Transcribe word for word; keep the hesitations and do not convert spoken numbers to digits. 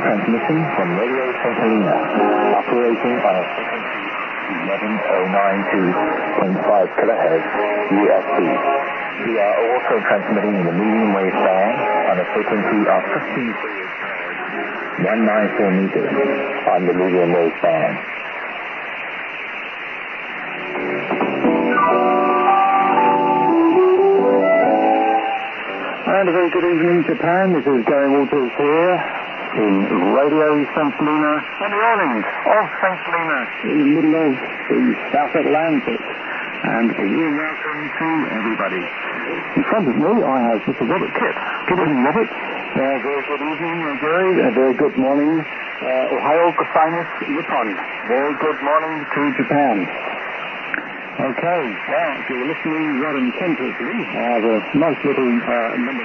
transmission from Radio Saint Helena, operating on a frequency eleven oh nine two point five kilohertz U S B. We are also transmitting in the medium wave band on a frequency of fifteen one ninety-four meters on the medium wave band. And a very good evening, Japan. This is Gary Walters here in Radio Saint Helena, on the island of Saint Helena, in the middle of the South Atlantic. And a warm welcome to everybody. In front of me, I have Mister Robert Kipp. Good evening, Robert. Uh, very good evening, uh, Gary. A very good morning. Uh, Ohio Gozaimasu, Nippon. Very good morning to Japan. Okay, well, if you're listening rather intently, I have a nice little uh, number